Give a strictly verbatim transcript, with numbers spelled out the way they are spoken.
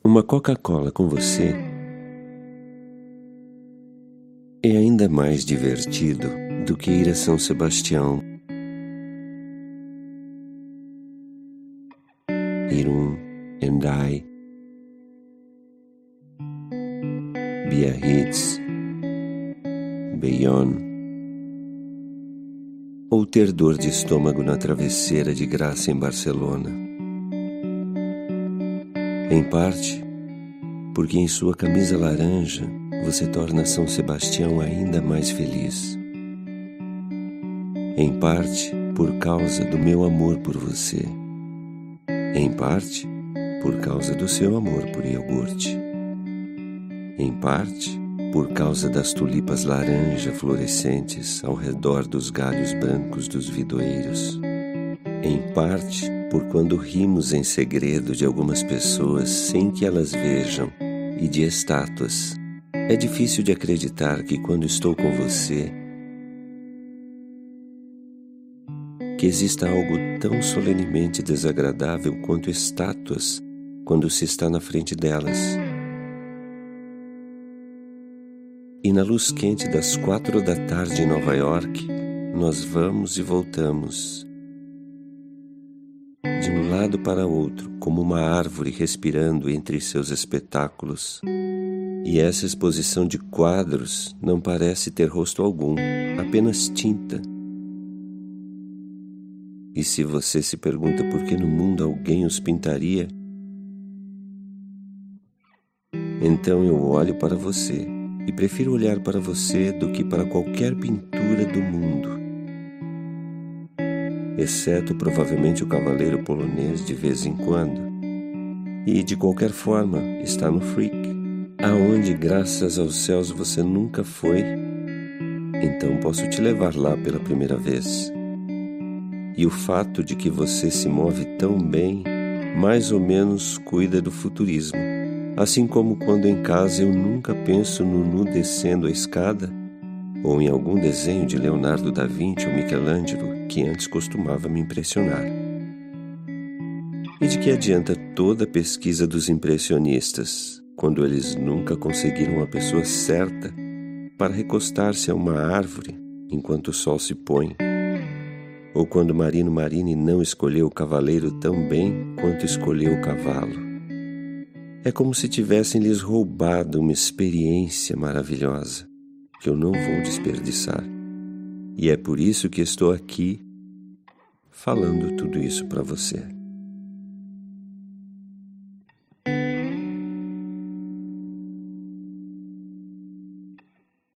Uma Coca-Cola com você é ainda mais divertido do que ir a São Sebastião, Irún, Hendai, Biarritz, Bayonne, ou ter dor de estômago na travesseira de graça em Barcelona. Em parte, porque em sua camisa laranja você torna São Sebastião ainda mais feliz. Em parte, por causa do meu amor por você. Em parte, por causa do seu amor por iogurte. Em parte, por causa das tulipas laranja florescentes ao redor dos galhos brancos dos vidoeiros. Em parte, por quando rimos em segredo de algumas pessoas sem que elas vejam, e de estátuas. É difícil de acreditar que quando estou com você, que exista algo tão solenemente desagradável quanto estátuas quando se está na frente delas. E na luz quente das quatro da tarde em Nova York, nós vamos e voltamos, de um lado para outro, como uma árvore respirando entre seus espetáculos. E essa exposição de quadros não parece ter rosto algum, apenas tinta. E se você se pergunta por que no mundo alguém os pintaria, então eu olho para você e prefiro olhar para você do que para qualquer pintura do mundo, exceto provavelmente o cavaleiro polonês de vez em quando. E de qualquer forma está no Freak, aonde graças aos céus você nunca foi, então posso te levar lá pela primeira vez. E o fato de que você se move tão bem, mais ou menos cuida do futurismo, assim como quando em casa eu nunca penso no nu descendo a escada, ou em algum desenho de Leonardo da Vinci ou Michelangelo que antes costumava me impressionar. E de que adianta toda a pesquisa dos impressionistas, quando eles nunca conseguiram a pessoa certa para recostar-se a uma árvore enquanto o sol se põe? Ou quando Marino Marini não escolheu o cavaleiro tão bem quanto escolheu o cavalo? É como se tivessem lhes roubado uma experiência maravilhosa, que eu não vou desperdiçar. E é por isso que estou aqui falando tudo isso para você.